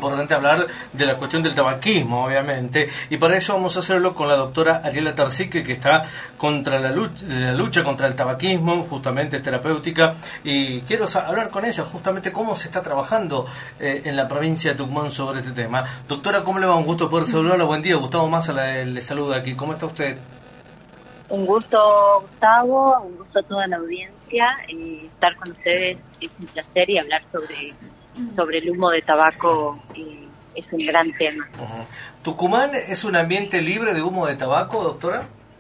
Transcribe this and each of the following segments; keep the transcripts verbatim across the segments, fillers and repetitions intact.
importante hablar de la cuestión del tabaquismo, obviamente, y para eso vamos a hacerlo con la doctora Ariela Tarsique, que está contra la lucha, la lucha contra el tabaquismo, justamente terapéutica, y quiero hablar con ella justamente cómo se está trabajando eh, en la provincia de Tucumán sobre este tema. Doctora, ¿cómo le va? Un gusto poder saludarla. Buen día, Gustavo Massa le, le saluda aquí. ¿Cómo está usted? Un gusto, Gustavo, un gusto a toda la audiencia. Eh, estar con ustedes es un placer y hablar sobre, sobre el humo de tabaco eh, es un gran tema. Uh-huh. ¿Tucumán es un ambiente libre de humo de tabaco, doctora?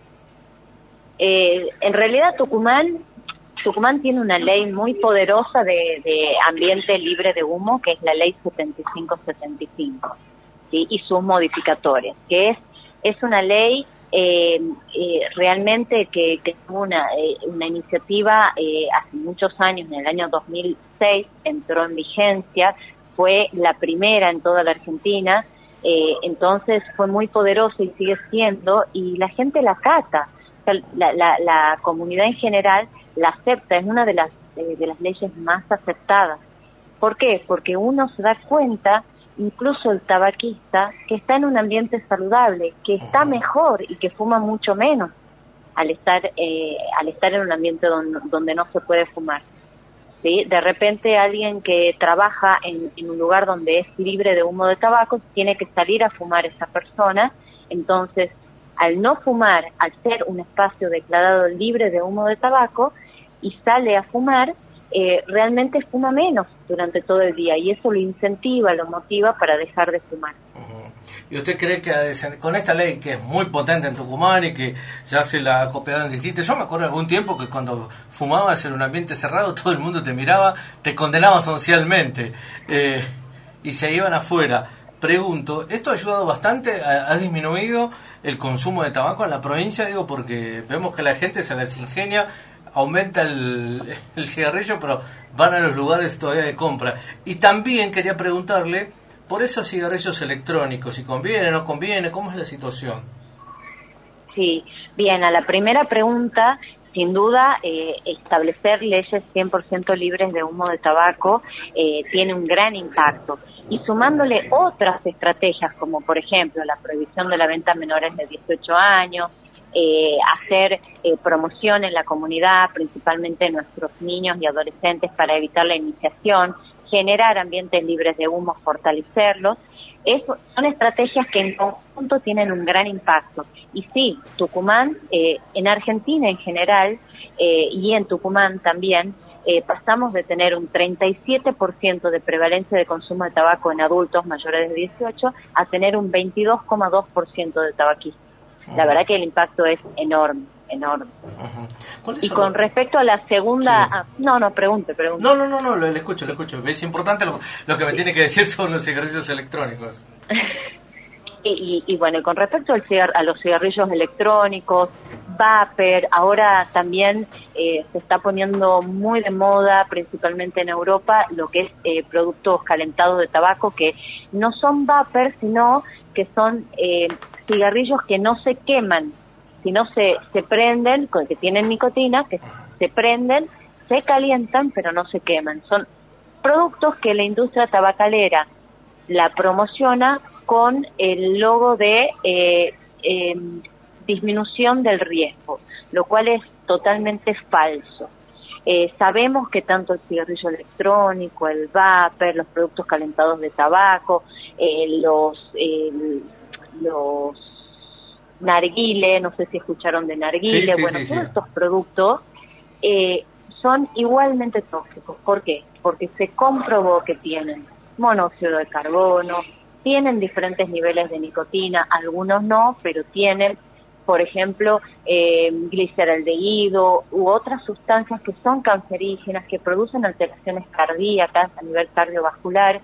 Eh, en realidad Tucumán, Tucumán tiene una ley muy poderosa de, de ambiente libre de humo, que es la ley setenta y cinco setenta y cinco, ¿sí? Y sus modificatorias, que es, es una ley Eh, eh, realmente que, que es una, eh, una iniciativa eh, hace muchos años, en el año dos mil seis entró en vigencia, fue la primera en toda la Argentina, eh, entonces fue muy poderosa y sigue siendo, y la gente la acata, o sea, la, la, la comunidad en general la acepta, es una de las, eh, de las leyes más aceptadas. ¿Por qué? Porque uno se da cuenta, incluso el tabaquista, que está en un ambiente saludable, que está mejor y que fuma mucho menos al estar eh, al estar en un ambiente donde, donde no se puede fumar, ¿sí? De repente alguien que trabaja en, en un lugar donde es libre de humo de tabaco tiene que salir a fumar esa persona, entonces al no fumar, al ser un espacio declarado libre de humo de tabaco y sale a fumar, Eh, realmente fuma menos durante todo el día y eso lo incentiva, lo motiva para dejar de fumar. Uh-huh. ¿Y usted cree que con esta ley, que es muy potente en Tucumán y que ya se la ha copiado en distintos... Yo me acuerdo algún tiempo que cuando fumabas en un ambiente cerrado todo el mundo te miraba, te condenaba socialmente eh, y se iban afuera. Pregunto, ¿esto ha ayudado bastante? ¿Ha, ha disminuido el consumo de tabaco en la provincia? Digo, porque vemos que la gente se les ingenia, aumenta el, el cigarrillo, pero van a los lugares todavía de compra. Y también quería preguntarle por esos cigarrillos electrónicos, si conviene o no conviene, ¿cómo es la situación? Sí, bien, a la primera pregunta, sin duda, eh, establecer leyes cien por ciento libres de humo de tabaco eh, tiene un gran impacto. Y sumándole otras estrategias, como por ejemplo la prohibición de la venta a menores de dieciocho años, Eh, hacer eh, promoción en la comunidad, principalmente en nuestros niños y adolescentes para evitar la iniciación, generar ambientes libres de humo, fortalecerlos. Eso son estrategias que en conjunto tienen un gran impacto. Y sí, Tucumán, eh, en Argentina en general, eh, y en Tucumán también, eh, pasamos de tener un treinta y siete por ciento de prevalencia de consumo de tabaco en adultos mayores de dieciocho a tener un veintidós coma dos por ciento de tabaquistas. La verdad que el impacto es enorme, enorme. Uh-huh. Y con respecto a la segunda... Sí. Ah, no, no, pregunte, pregunte. No, no, no, no, le escucho, le escucho. Es importante lo, lo que me sí. tiene que decir sobre los cigarrillos electrónicos. y, y, y bueno, con respecto al cigar- a los cigarrillos electrónicos, vapor, ahora también eh, se está poniendo muy de moda, principalmente en Europa, lo que es eh, productos calentados de tabaco, que no son vapor, sino que son... Eh, cigarrillos que no se queman, sino se, se prenden, que tienen nicotina, que se prenden, se calientan, pero no se queman. Son productos que la industria tabacalera la promociona con el logo de eh, eh, disminución del riesgo, lo cual es totalmente falso. Eh, sabemos que tanto el cigarrillo electrónico, el vapor, los productos calentados de tabaco, eh, los... Eh, los narguile, no sé si escucharon de narguile, sí, sí, bueno, sí, todos sí. estos productos eh, son igualmente tóxicos. ¿Por qué? Porque se comprobó que tienen monóxido de carbono, tienen diferentes niveles de nicotina, algunos no, pero tienen, por ejemplo, eh, gliceraldehído u otras sustancias que son cancerígenas, que producen alteraciones cardíacas a nivel cardiovascular,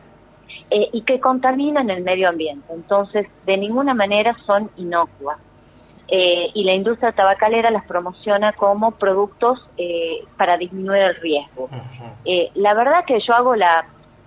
Eh, y que contaminan el medio ambiente. Entonces, de ninguna manera son inocuas. Eh, y la industria tabacalera las promociona como productos eh, para disminuir el riesgo. Eh, la verdad que yo hago la,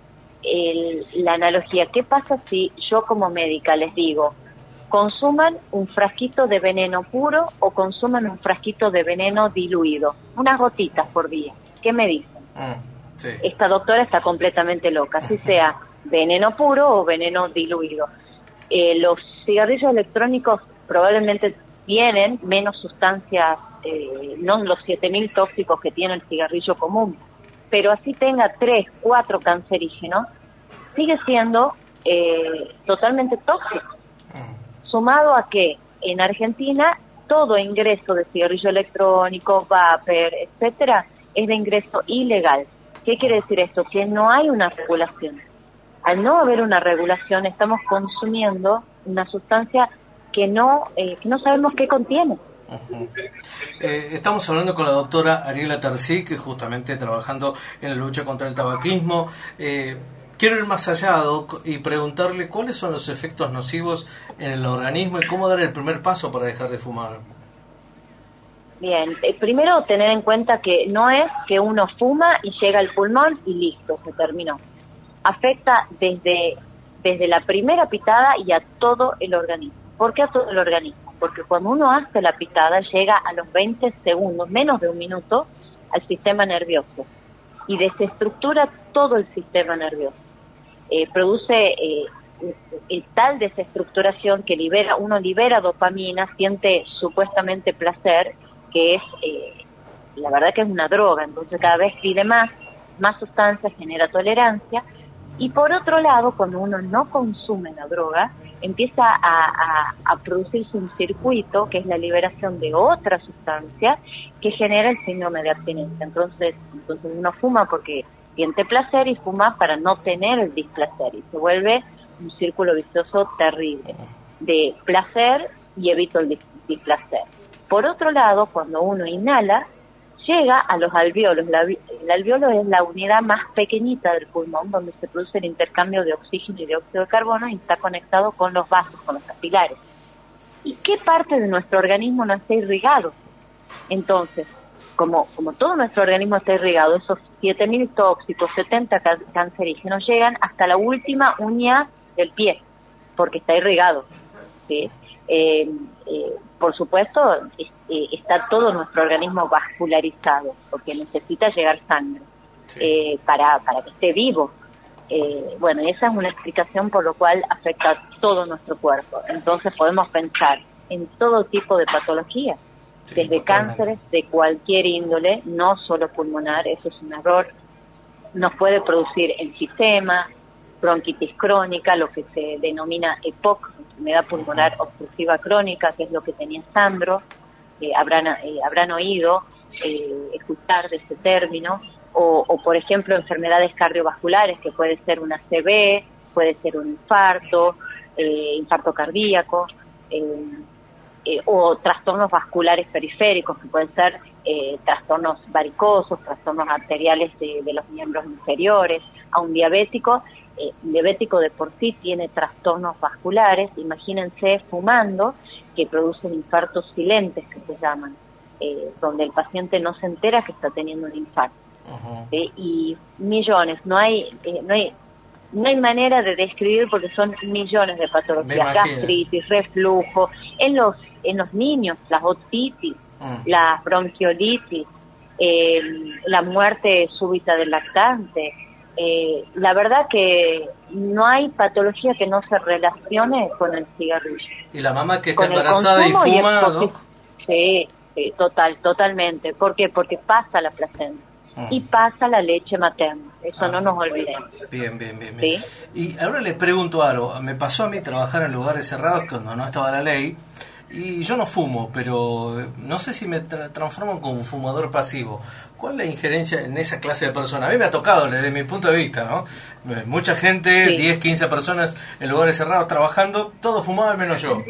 el, la analogía. ¿Qué pasa si yo como médica les digo, consuman un frasquito de veneno puro o consuman un frasquito de veneno diluido? Unas gotitas por día. ¿Qué me dicen? Mm, sí. Esta doctora está completamente loca. Así sea, veneno puro o veneno diluido. Eh, los cigarrillos electrónicos probablemente tienen menos sustancias, eh, no los siete mil tóxicos que tiene el cigarrillo común, pero así tenga tres, cuatro cancerígenos, sigue siendo eh, totalmente tóxico. Sumado a que en Argentina todo ingreso de cigarrillo electrónico, vapor, etcétera, es de ingreso ilegal. ¿Qué quiere decir esto? Que no hay una regulación. Al no haber una regulación, estamos consumiendo una sustancia que no eh, que no sabemos qué contiene. Uh-huh. Eh, estamos hablando con la doctora Ariela Tercí, que justamente trabajando en la lucha contra el tabaquismo. Eh, quiero ir más allá, doc, y preguntarle cuáles son los efectos nocivos en el organismo y cómo dar el primer paso para dejar de fumar. Bien, eh, primero tener en cuenta que no es que uno fuma y llega al pulmón y listo, se terminó. Afecta desde, desde la primera pitada y a todo el organismo. ¿Por qué a todo el organismo? Porque cuando uno hace la pitada llega a los veinte segundos, menos de un minuto, al sistema nervioso y desestructura todo el sistema nervioso. Eh, produce eh, eh, tal desestructuración que libera uno libera dopamina, siente supuestamente placer, que es, eh, la verdad que es una droga, entonces cada vez pide más, más sustancias, genera tolerancia. Y por otro lado, cuando uno no consume la droga, empieza a, a, a producirse un circuito, que es la liberación de otra sustancia, que genera el síndrome de abstinencia. Entonces, entonces uno fuma porque siente placer y fuma para no tener el displacer, y se vuelve un círculo vicioso terrible, de placer y evito el displacer. Por otro lado, cuando uno inhala, llega a los alvéolos. La, el alvéolo es la unidad más pequeñita del pulmón, donde se produce el intercambio de oxígeno y dióxido de carbono y está conectado con los vasos, con los capilares. ¿Y qué parte de nuestro organismo no está irrigado? Entonces, como, como todo nuestro organismo está irrigado, esos siete mil tóxicos, setenta can- cancerígenos llegan hasta la última uña del pie, porque está irrigado, ¿sí? Eh, eh, por supuesto, es, eh, está todo nuestro organismo vascularizado, porque necesita llegar sangre, sí. eh, para, para que esté vivo. Eh, bueno, esa es una explicación por lo cual afecta a todo nuestro cuerpo. Entonces podemos pensar en todo tipo de patologías, sí, desde totalmente. Cánceres de cualquier índole, no solo pulmonar, eso es un error. Nos puede producir enfisema, bronquitis crónica, lo que se denomina E P O C, enfermedad pulmonar obstructiva crónica, que es lo que tenía Sandro, eh, habrán, eh, habrán oído eh, escuchar de ese término, o, o por ejemplo enfermedades cardiovasculares, que puede ser una C V, puede ser un infarto, eh, infarto cardíaco, eh, eh, o trastornos vasculares periféricos, que pueden ser eh, trastornos varicosos, trastornos arteriales de, de los miembros inferiores. A un diabético, Eh, un diabético de por sí tiene trastornos vasculares, imagínense fumando, que producen infartos silentes, que se llaman, eh, donde el paciente no se entera que está teniendo un infarto. Uh-huh. eh, y millones, no hay, eh, no hay no hay manera de describir, porque son millones de patologías, gastritis, reflujo, en los en los niños, las otitis, uh-huh. la bronquiolitis, eh, la muerte súbita del lactante. Eh, la verdad que no hay patología que no se relacione con el cigarrillo. ¿Y la mamá que está embarazada y fuma? Y ¿no? Sí, sí, total, totalmente. ¿Por qué? Porque pasa la placenta ah. y pasa la leche materna. Eso ah. no nos olvidemos. Bien, bien, bien, bien. ¿Sí? Y ahora les pregunto algo. Me pasó a mí trabajar en lugares cerrados cuando no estaba la ley. Y yo no fumo, pero no sé si me tra- transformo como un fumador pasivo. ¿Cuál es la injerencia en esa clase de personas? A mí me ha tocado desde mi punto de vista, ¿no? Mucha gente, sí. diez, quince personas en lugares cerrados trabajando, todos fumaban menos yo.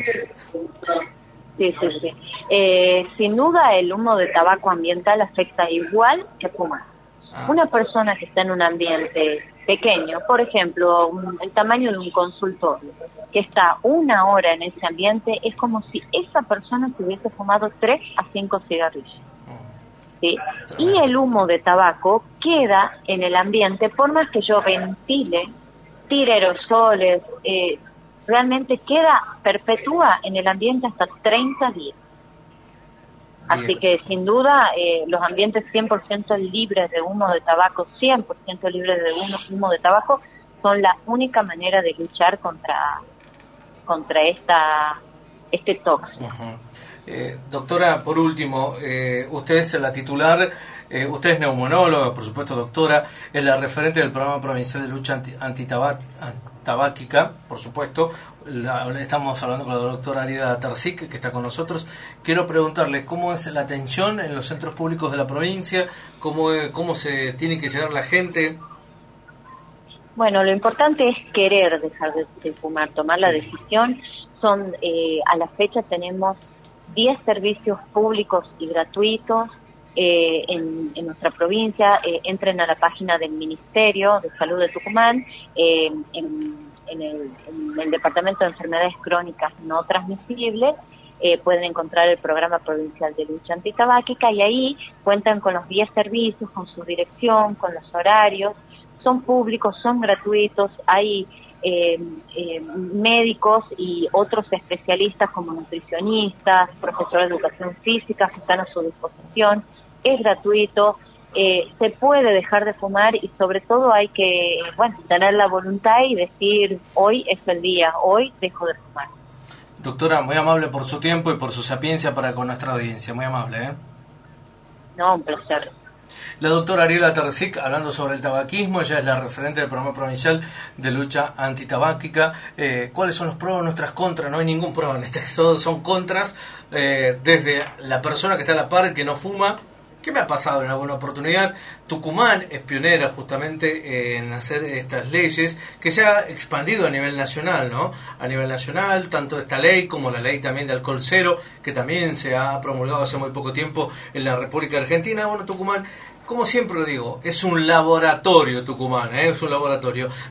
Sí, sí, sí. Eh, sin duda el humo de tabaco ambiental afecta igual que fumar. Ah. Una persona que está en un ambiente pequeño, por ejemplo, un, el tamaño de un consultorio, que está una hora en ese ambiente, es como si esa persona se hubiese fumado tres a cinco cigarrillos. ¿Sí? Y el humo de tabaco queda en el ambiente, por más que yo ventile, tire aerosoles, eh, realmente queda, perpetúa en el ambiente hasta treinta días. Así Bien. que sin duda eh, los ambientes cien por ciento libres de humo de tabaco, cien por ciento libres de humo, humo de tabaco, son la única manera de luchar contra, contra esta, este tox. Uh-huh. Eh, doctora, por último, eh, usted es la titular, eh, usted es neumonóloga, por supuesto, doctora, es la referente del Programa Provincial de Lucha anti, Antitabáquica, por supuesto. La, estamos hablando con la doctora Ariela Terzic, que está con nosotros. Quiero preguntarle cómo es la atención en los centros públicos de la provincia, cómo, cómo se tiene que llegar la gente. Bueno, lo importante es querer dejar de, de fumar, tomar sí. la decisión. Son eh, a la fecha tenemos diez servicios públicos y gratuitos eh, en, en nuestra provincia. Eh, entren a la página del Ministerio de Salud de Tucumán, eh, en, en, el, en el Departamento de Enfermedades Crónicas No Transmisibles, eh, pueden encontrar el Programa Provincial de Lucha Antitabáquica y ahí cuentan con los diez servicios, con su dirección, con los horarios. Son públicos, son gratuitos, hay Eh, eh, médicos y otros especialistas como nutricionistas, profesores de educación física que están a su disposición. Es gratuito, eh, se puede dejar de fumar y sobre todo hay que, bueno, tener la voluntad y decir, hoy es el día, hoy dejo de fumar. Doctora, muy amable por su tiempo y por su sapiencia para con nuestra audiencia, muy amable, ¿eh? No, un placer. La doctora Ariela Terzic, hablando sobre el tabaquismo, ella es la referente del Programa Provincial de Lucha Antitabáquica. Eh, ¿Cuáles son los pros, nuestras contras? No hay ningún pro en este caso, son contras, eh, desde la persona que está a la par, que no fuma. ¿Qué me ha pasado en alguna oportunidad? Tucumán es pionera justamente en hacer estas leyes, que se ha expandido a nivel nacional, ¿no? A nivel nacional, tanto esta ley como la ley también de alcohol cero, que también se ha promulgado hace muy poco tiempo en la República Argentina. Bueno, Tucumán, como siempre lo digo, es un laboratorio Tucumán, ¿eh? Es un laboratorio.